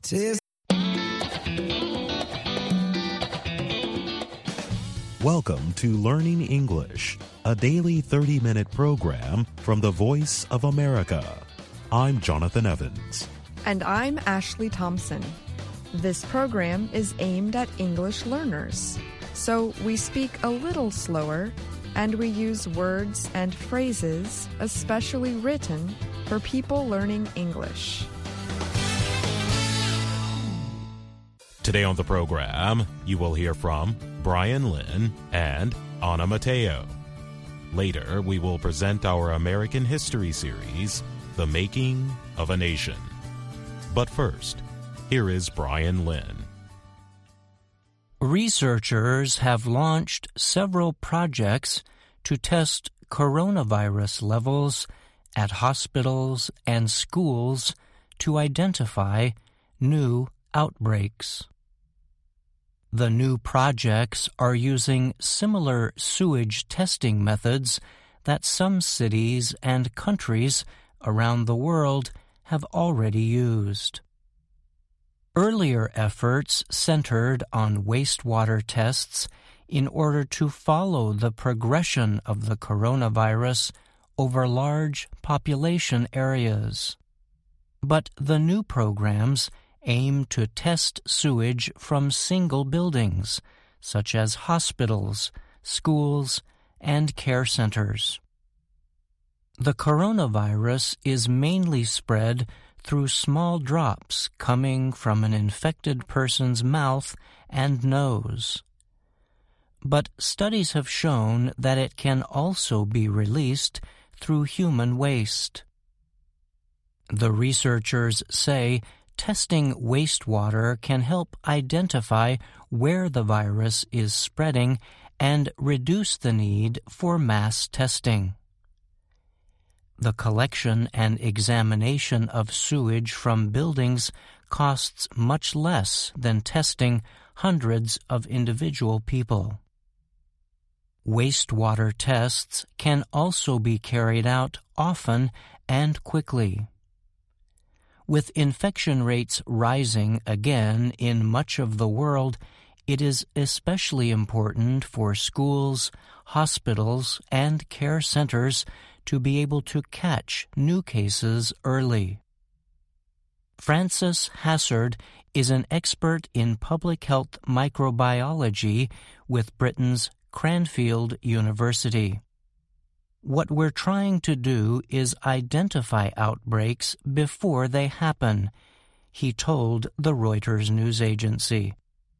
Welcome to Learning English, a daily 30-minute program from the Voice of America. I'm Jonathan Evans. And I'm Ashley Thompson. This program is aimed at English learners, so we speak a little slower and we use words and phrases especially written for people learning English. Today on the program, you will hear from Brian Lynn and Anna Mateo. Later, we will present our American history series, The Making of a Nation. But first, here is Brian Lynn. Researchers have launched several projects to test coronavirus levels at hospitals and schools to identify new outbreaks. The new projects are using similar sewage testing methods that some cities and countries around the world have already used. Earlier efforts centered on wastewater tests in order to follow the progression of the coronavirus over large population areas. But the new programs aim to test sewage from single buildings, such as hospitals, schools, and care centers. The coronavirus is mainly spread through small drops coming from an infected person's mouth and nose. But studies have shown that it can also be released through human waste. The researchers say testing wastewater can help identify where the virus is spreading and reduce the need for mass testing. The collection and examination of sewage from buildings costs much less than testing hundreds of individual people. Wastewater tests can also be carried out often and quickly. With infection rates rising again in much of the world, it is especially important for schools, hospitals, and care centers to be able to catch new cases early. Frances Hassard is an expert in public health microbiology with Britain's Cranfield University. What we're trying to do is identify outbreaks before they happen, he told the Reuters news agency.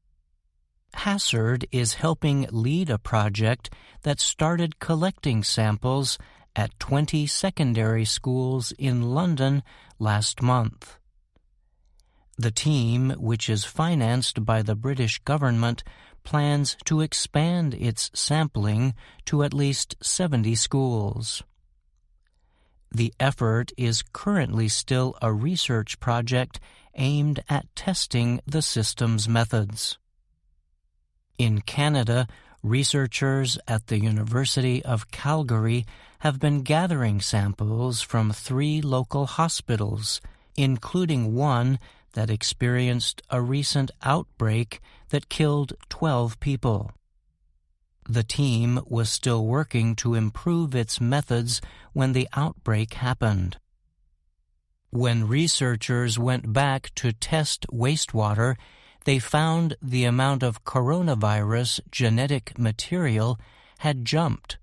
Hassard is helping lead a project that started collecting samples at 20 secondary schools in London last month. The team, which is financed by the British government, plans to expand its sampling to at least 70 schools. The effort is currently still a research project aimed at testing the system's methods. In Canada, researchers at the University of Calgary have been gathering samples from 3 local hospitals, including one that experienced a recent outbreak that killed 12 people. The team was still working to improve its methods when the outbreak happened. When researchers went back to test wastewater, they found the amount of coronavirus genetic material had jumped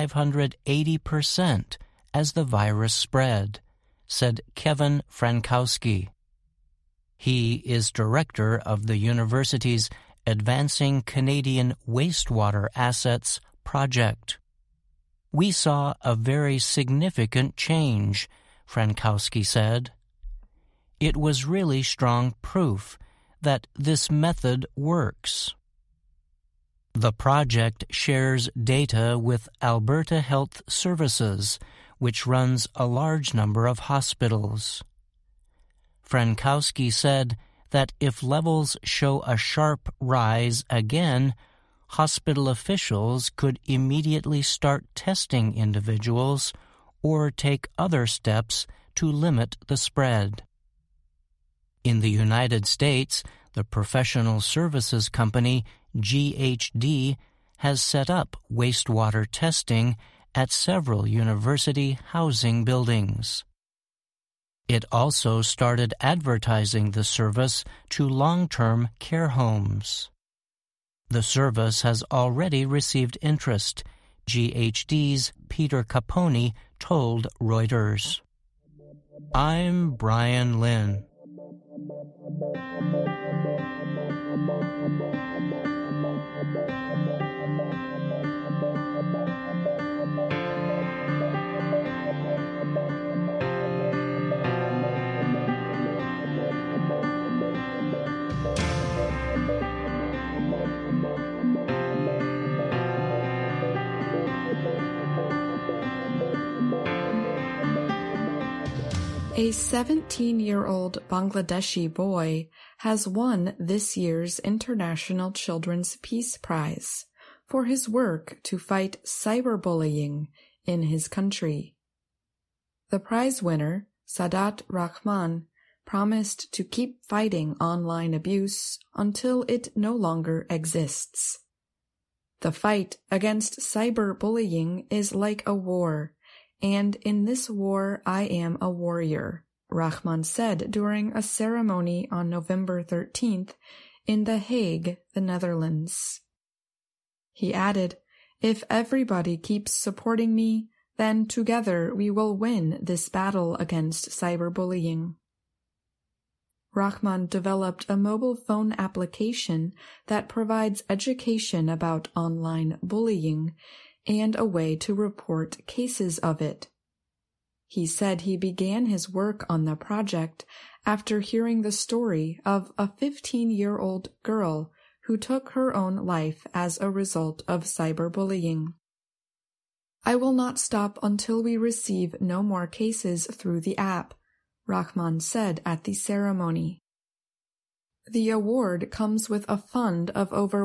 580% as the virus spread, said Kevin Frankowski. He is director of the university's Advancing Canadian Wastewater Assets project. We saw a very significant change, Frankowski said. It was really strong proof that this method works. The project shares data with Alberta Health Services, which runs a large number of hospitals. Frankowski said that if levels show a sharp rise again, hospital officials could immediately start testing individuals or take other steps to limit the spread. In the United States, the professional services company GHD has set up wastewater testing at several university housing buildings. It also started advertising the service to long-term care homes. The service has already received interest, GHD's Peter Capone told Reuters. I'm Brian Lynn. A 17-year-old Bangladeshi boy has won this year's International Children's Peace Prize for his work to fight cyberbullying in his country. The prize winner, Sadat Rahman, promised to keep fighting online abuse until it no longer exists. The fight against cyberbullying is like a war, and in this war I am a warrior, Rahman said during a ceremony on November 13th in The Hague, the Netherlands. He added, "If everybody keeps supporting me, then together we will win this battle against cyberbullying." Rahman developed a mobile phone application that provides education about online bullying and a way to report cases of it. He said he began his work on the project after hearing the story of a 15-year-old girl who took her own life as a result of cyberbullying. "I will not stop until we receive no more cases through the app," Rahman said at the ceremony. The award comes with a fund of over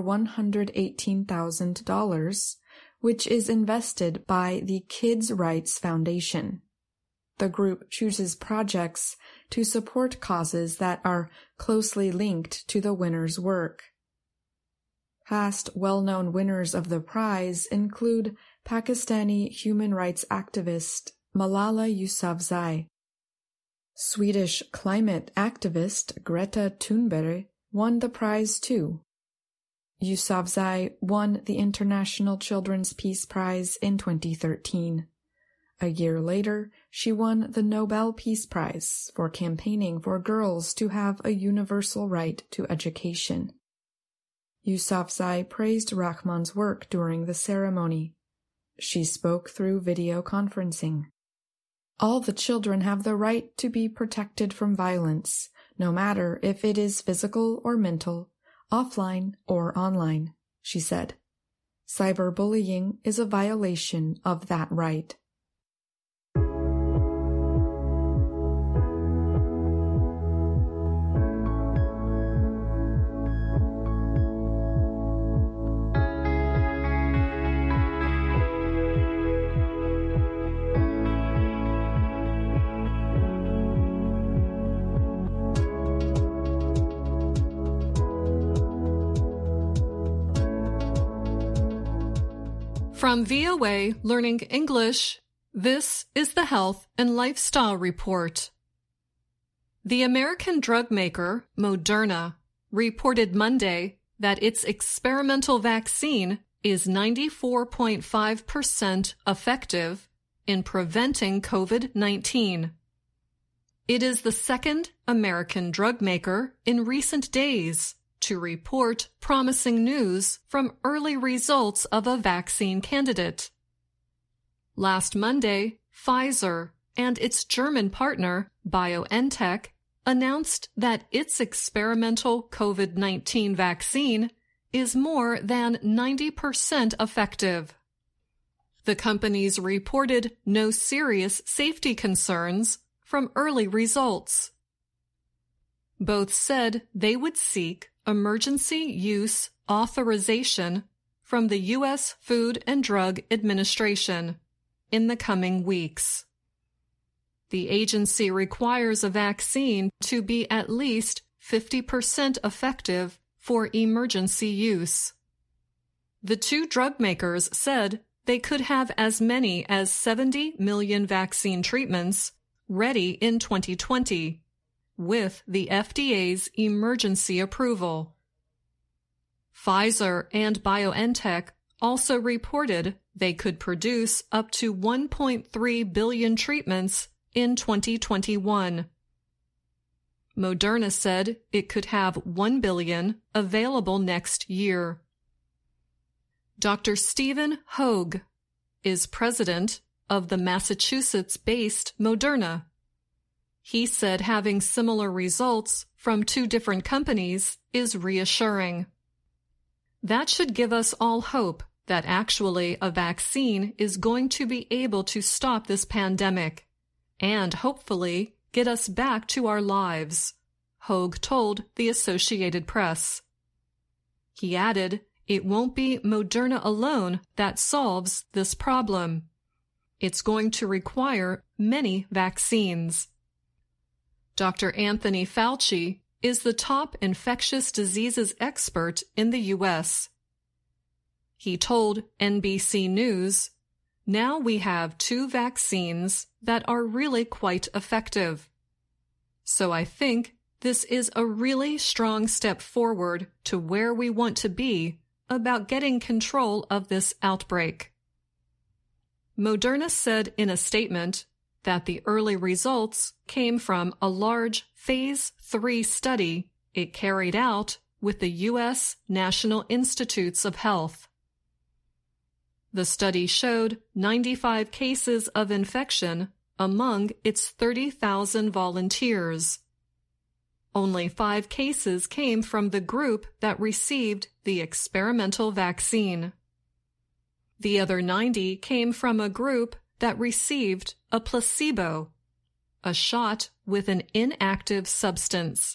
$118,000, which is invested by the Kids' Rights Foundation. The group chooses projects to support causes that are closely linked to the winner's work. Past well-known winners of the prize include Pakistani human rights activist Malala Yousafzai. Swedish climate activist Greta Thunberg won the prize too. Yousafzai won the International Children's Peace Prize in 2013. A year later, she won the Nobel Peace Prize for campaigning for girls to have a universal right to education. Yousafzai praised Rahman's work during the ceremony. She spoke through video conferencing. "All the children have the right to be protected from violence, no matter if it is physical or mental, offline or online," she said. "Cyberbullying is a violation of that right." From VOA Learning English, this is the Health and Lifestyle Report. The American drug maker Moderna reported Monday that its experimental vaccine is 94.5% effective in preventing COVID-19. It is the second American drug maker in recent days to report promising news from early results of a vaccine candidate. Last Monday, Pfizer and its German partner, BioNTech, announced that its experimental COVID-19 vaccine is more than 90% effective. The companies reported no serious safety concerns from early results. Both said they would seek emergency use authorization from the U.S. Food and Drug Administration in the coming weeks. The agency requires a vaccine to be at least 50% effective for emergency use. The two drug makers said they could have as many as 70 million vaccine treatments ready in 2020, with the FDA's emergency approval. Pfizer and BioNTech also reported they could produce up to 1.3 billion treatments in 2021. Moderna said it could have 1 billion available next year. Dr. Stephen Hoge is president of the Massachusetts-based Moderna. He said having similar results from two different companies is reassuring. That should give us all hope that actually a vaccine is going to be able to stop this pandemic and hopefully get us back to our lives, Hoge told the Associated Press. He added, it won't be Moderna alone that solves this problem. It's going to require many vaccines. Dr. Anthony Fauci is the top infectious diseases expert in the U.S. He told NBC News, "Now we have 2 vaccines that are really quite effective. So I think this is a really strong step forward to where we want to be about getting control of this outbreak." Moderna said in a statement that the early results came from a large Phase 3 study it carried out with the U.S. National Institutes of Health. The study showed 95 cases of infection among its 30,000 volunteers. Only 5 cases came from the group that received the experimental vaccine. The other 90 came from a group that received a placebo, a shot with an inactive substance.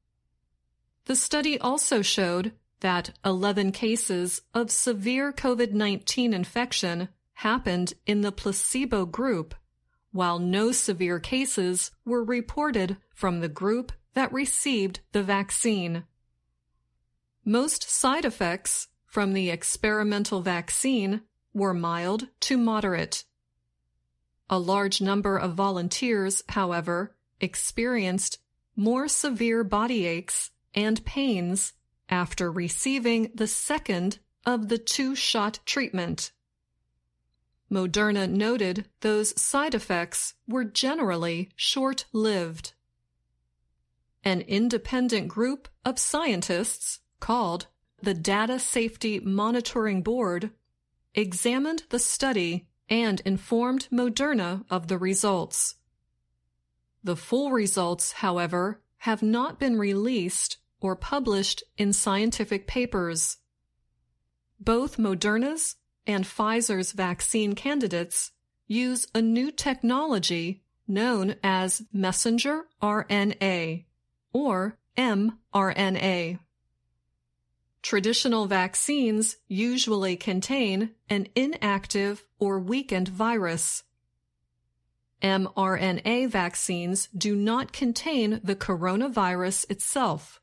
The study also showed that 11 cases of severe COVID-19 infection happened in the placebo group, while no severe cases were reported from the group that received the vaccine. Most side effects from the experimental vaccine were mild to moderate. A large number of volunteers, however, experienced more severe body aches and pains after receiving the second of the 2-shot treatment. Moderna noted those side effects were generally short-lived. An independent group of scientists called the Data Safety Monitoring Board examined the study and informed Moderna of the results. The full results, however, have not been released or published in scientific papers. Both Moderna's and Pfizer's vaccine candidates use a new technology known as messenger RNA, or mRNA. Traditional vaccines usually contain an inactive or weakened virus. mRNA vaccines do not contain the coronavirus itself.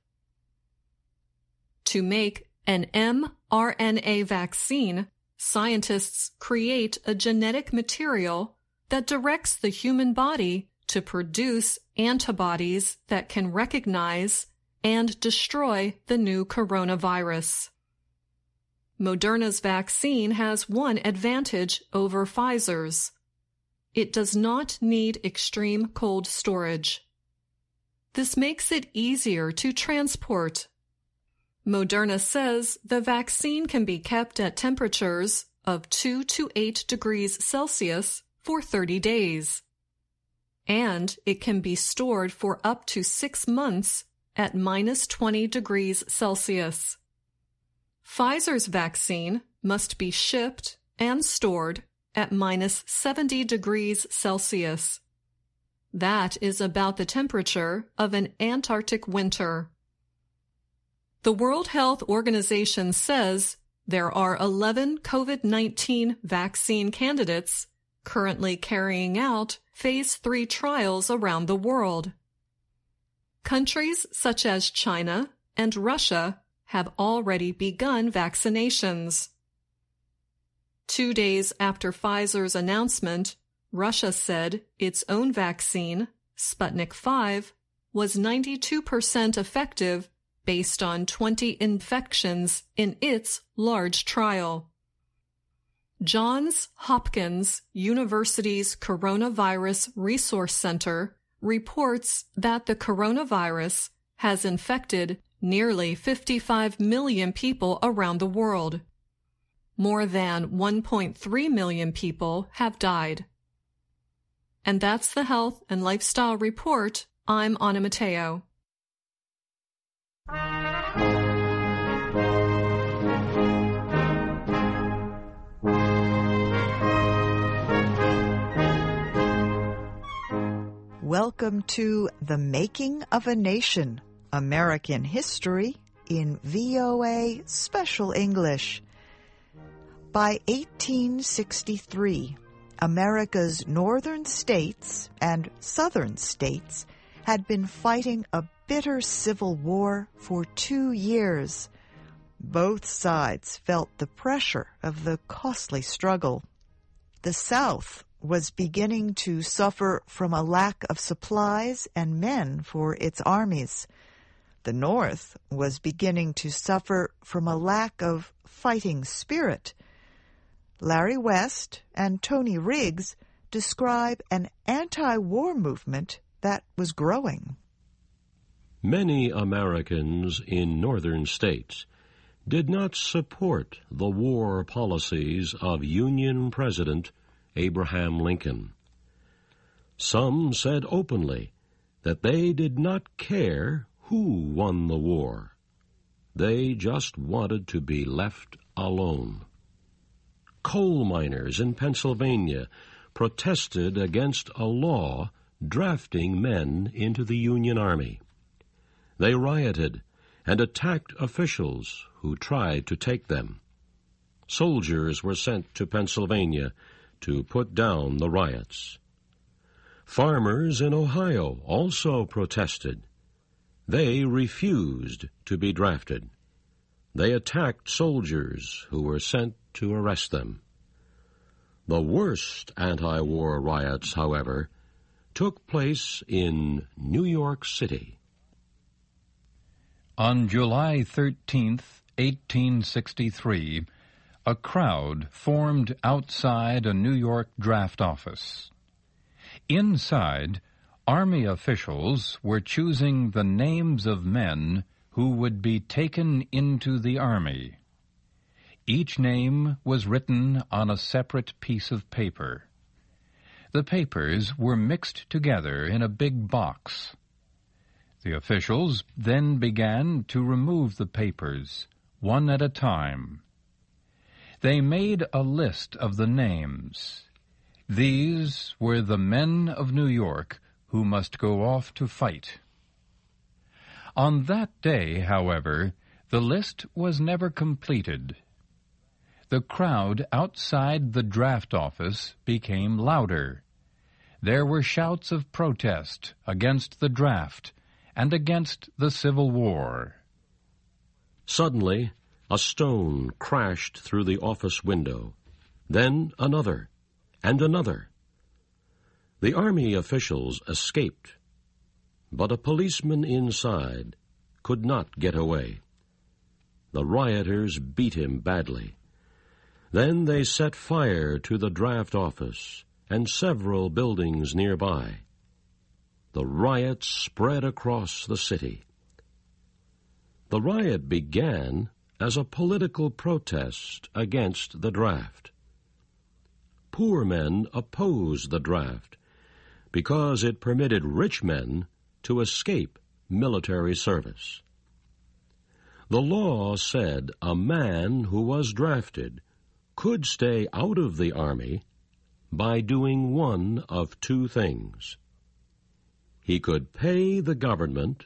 To make an mRNA vaccine, scientists create a genetic material that directs the human body to produce antibodies that can recognize and destroy the new coronavirus. Moderna's vaccine has one advantage over Pfizer's. It does not need extreme cold storage. This makes it easier to transport. Moderna says the vaccine can be kept at temperatures of 2 to 8 degrees Celsius for 30 days. And it can be stored for up to 6 months at -20 degrees Celsius. Pfizer's vaccine must be shipped and stored at -70 degrees Celsius. That is about the temperature of an Antarctic winter. The World Health Organization says there are 11 COVID-19 vaccine candidates currently carrying out Phase 3 trials around the world. Countries such as China and Russia have already begun vaccinations. 2 days after Pfizer's announcement, Russia said its own vaccine, Sputnik V, was 92% effective based on 20 infections in its large trial. Johns Hopkins University's Coronavirus Resource Center reports that the coronavirus has infected nearly 55 million people around the world. More than 1.3 million people have died. And that's the Health and Lifestyle Report. I'm Anna Matteo. Welcome to The Making of a Nation, American History in VOA Special English. By 1863, America's northern states and southern states had been fighting a bitter civil war for 2 years. Both sides felt the pressure of the costly struggle. The South was beginning to suffer from a lack of supplies and men for its armies. The North was beginning to suffer from a lack of fighting spirit. Larry West and Tony Riggs describe an anti-war movement that was growing. Many Americans in northern states did not support the war policies of Union President Abraham Lincoln. Some said openly that they did not care who won the war. They just wanted to be left alone. Coal miners in Pennsylvania protested against a law drafting men into the Union Army. They rioted and attacked officials who tried to take them. Soldiers were sent to Pennsylvania to put down the riots. Farmers in Ohio also protested. They refused to be drafted. They attacked soldiers who were sent to arrest them. The worst anti-war riots, however, took place in New York City. On July 13th, 1863, a crowd formed outside a New York draft office. Inside, Army officials were choosing the names of men who would be taken into the Army. Each name was written on a separate piece of paper. The papers were mixed together in a big box. The officials then began to remove the papers, one at a time. They made a list of the names. These were the men of New York who must go off to fight. On that day, however, the list was never completed. The crowd outside the draft office became louder. There were shouts of protest against the draft and against the Civil War. Suddenly, a stone crashed through the office window, then another, and another. The Army officials escaped, but a policeman inside could not get away. The rioters beat him badly. Then they set fire to the draft office and several buildings nearby. The riot spread across the city. The riot began as a political protest against the draft. Poor men opposed the draft because it permitted rich men to escape military service. The law said a man who was drafted could stay out of the Army by doing one of two things. He could pay the government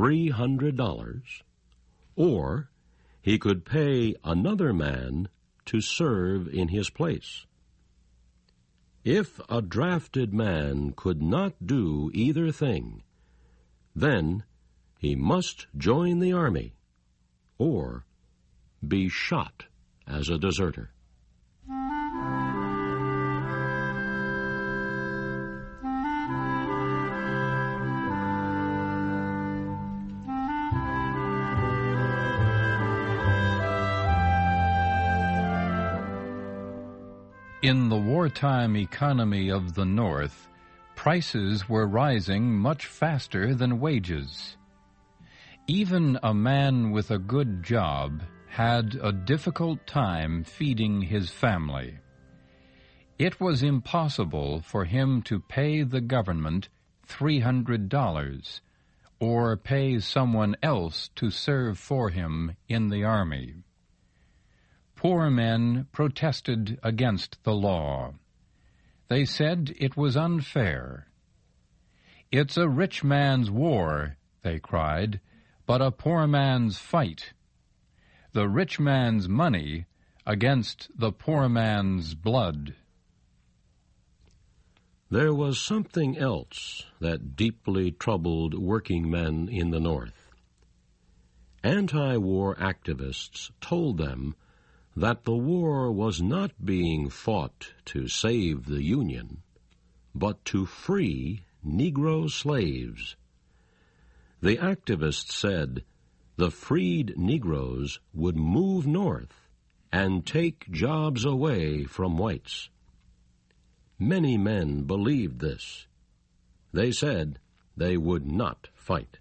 $300, or he could pay another man to serve in his place. If a drafted man could not do either thing, then he must join the army or be shot as a deserter. In the wartime economy of the North, prices were rising much faster than wages. Even a man with a good job had a difficult time feeding his family. It was impossible for him to pay the government $300 or pay someone else to serve for him in the army. Poor men protested against the law. They said it was unfair. "It's a rich man's war," they cried, "but a poor man's fight. The rich man's money against the poor man's blood." There was something else that deeply troubled working men in the North. Anti-war activists told them that the war was not being fought to save the Union, but to free Negro slaves. The activists said the freed Negroes would move north and take jobs away from whites. Many men believed this. They said they would not fight.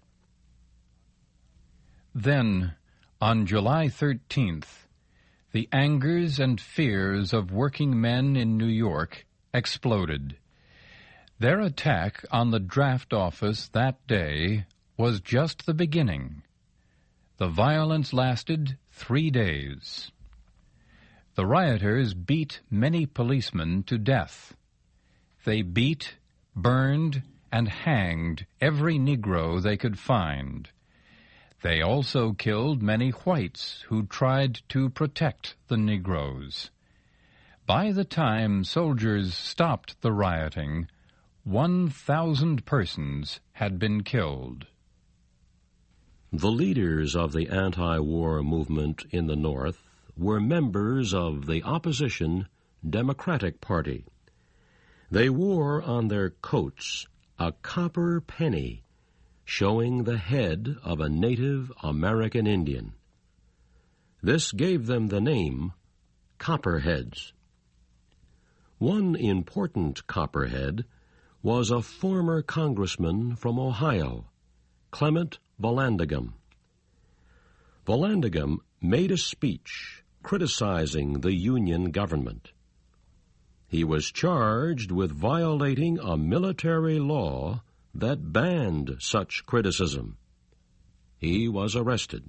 Then, on July 13th, the angers and fears of working men in New York exploded. Their attack on the draft office that day was just the beginning. The violence lasted 3 days. The rioters beat many policemen to death. They beat, burned, and hanged every Negro they could find. They also killed many whites who tried to protect the Negroes. By the time soldiers stopped the rioting, 1,000 persons had been killed. The leaders of the anti-war movement in the North were members of the opposition Democratic Party. They wore on their coats a copper penny showing the head of a Native American Indian. This gave them the name Copperheads. One important Copperhead was a former congressman from Ohio, Clement Vallandigham. Vallandigham made a speech criticizing the Union government. He was charged with violating a military law that banned such criticism. He was arrested.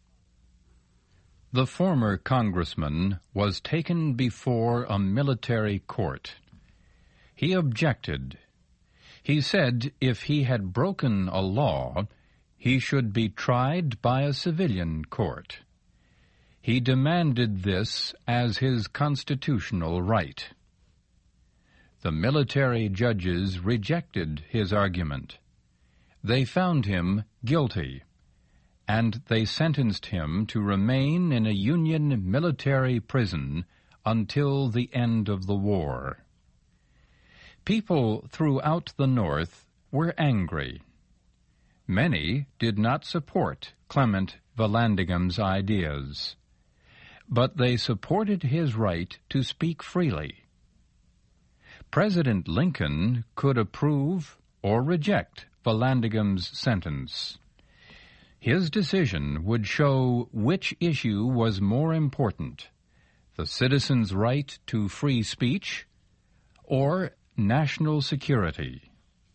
The former congressman was taken before a military court. He objected. He said if he had broken a law, he should be tried by a civilian court. He demanded this as his constitutional right. The military judges rejected his argument. They found him guilty, and they sentenced him to remain in a Union military prison until the end of the war. People throughout the North were angry. Many did not support Clement Vallandigham's ideas, but they supported his right to speak freely. President Lincoln could approve or reject Vallandigham's sentence. His decision would show which issue was more important, the citizens' right to free speech or national security.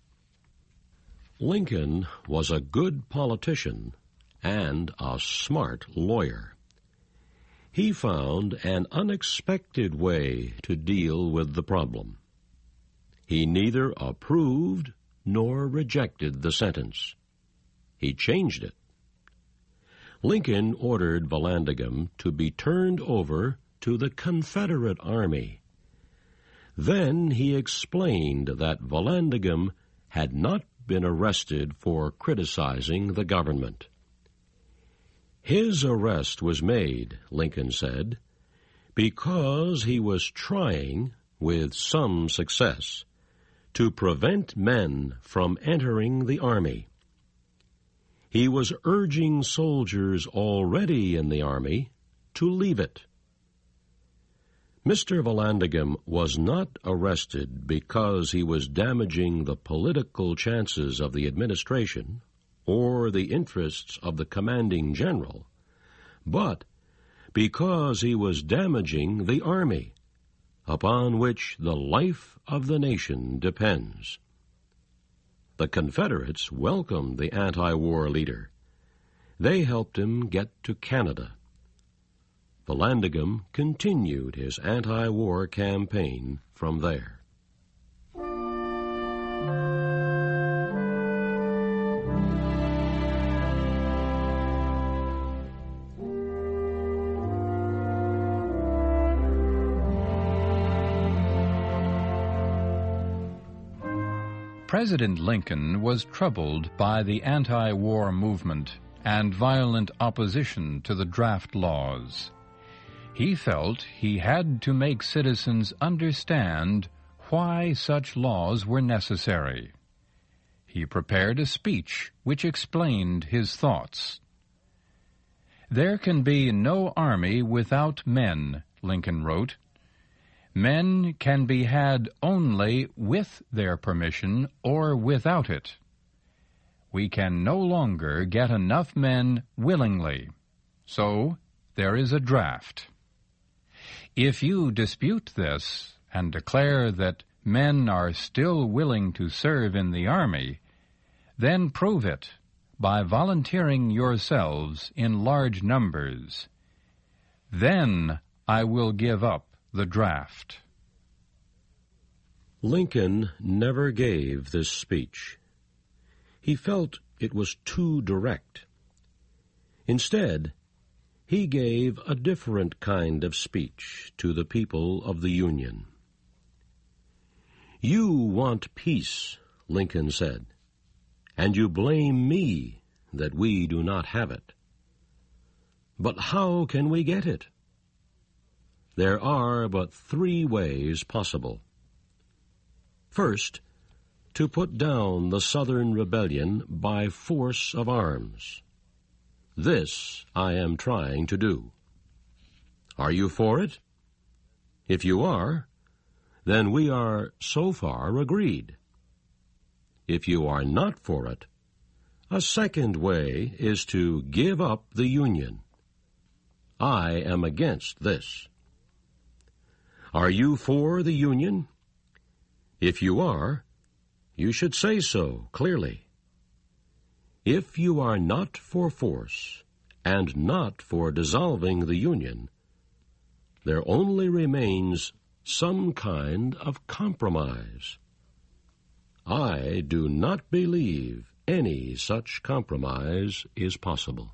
Lincoln was a good politician and a smart lawyer. He found an unexpected way to deal with the problem. He neither approved nor rejected the sentence. He changed it. Lincoln ordered Vallandigham to be turned over to the Confederate Army. Then he explained that Vallandigham had not been arrested for criticizing the government. His arrest was made, Lincoln said, because he was trying, with some success, to prevent men from entering the army. He was urging soldiers already in the army to leave it. Mr. Vallandigham was not arrested because he was damaging the political chances of the administration or the interests of the commanding general, but because he was damaging the army, upon which the life of the nation depends. The Confederates welcomed the anti-war leader. They helped him get to Canada. Vallandigham continued his anti-war campaign from there. President Lincoln was troubled by the anti-war movement and violent opposition to the draft laws. He felt he had to make citizens understand why such laws were necessary. He prepared a speech which explained his thoughts. "There can be no army without men," Lincoln wrote. "Men can be had only with their permission or without it. We can no longer get enough men willingly, so there is a draft. If you dispute this and declare that men are still willing to serve in the army, then prove it by volunteering yourselves in large numbers. Then I will give up the draft." Lincoln never gave this speech. He felt it was too direct. Instead, he gave a different kind of speech to the people of the Union. "You want peace," Lincoln said, "and you blame me that we do not have it. But how can we get it? There are but 3 ways possible. First, to put down the Southern rebellion by force of arms. This I am trying to do. Are you for it? If you are, then we are so far agreed. If you are not for it, a second way is to give up the Union. I am against this. Are you for the Union? If you are, you should say so clearly. If you are not for force and not for dissolving the Union, there only remains some kind of compromise. I do not believe any such compromise is possible."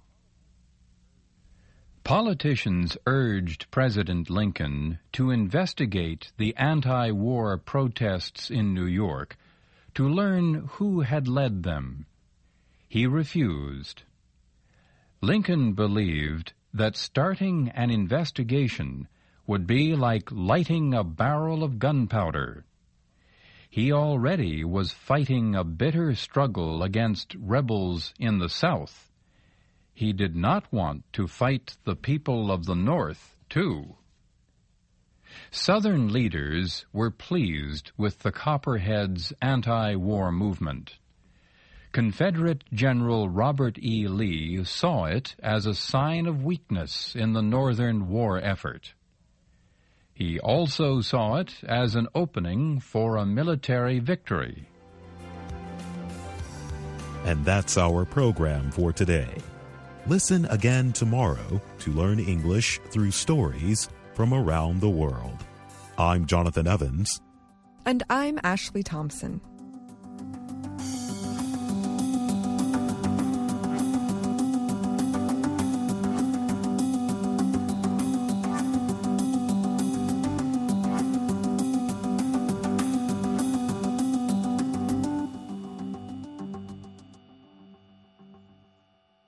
Politicians urged President Lincoln to investigate the anti-war protests in New York to learn who had led them. He refused. Lincoln believed that starting an investigation would be like lighting a barrel of gunpowder. He already was fighting a bitter struggle against rebels in the South. He did not want to fight the people of the North, too. Southern leaders were pleased with the Copperheads' anti-war movement. Confederate General Robert E. Lee saw it as a sign of weakness in the Northern war effort. He also saw it as an opening for a military victory. And that's our program for today. Listen again tomorrow to learn English through stories from around the world. I'm Jonathan Evans. And I'm Ashley Thompson.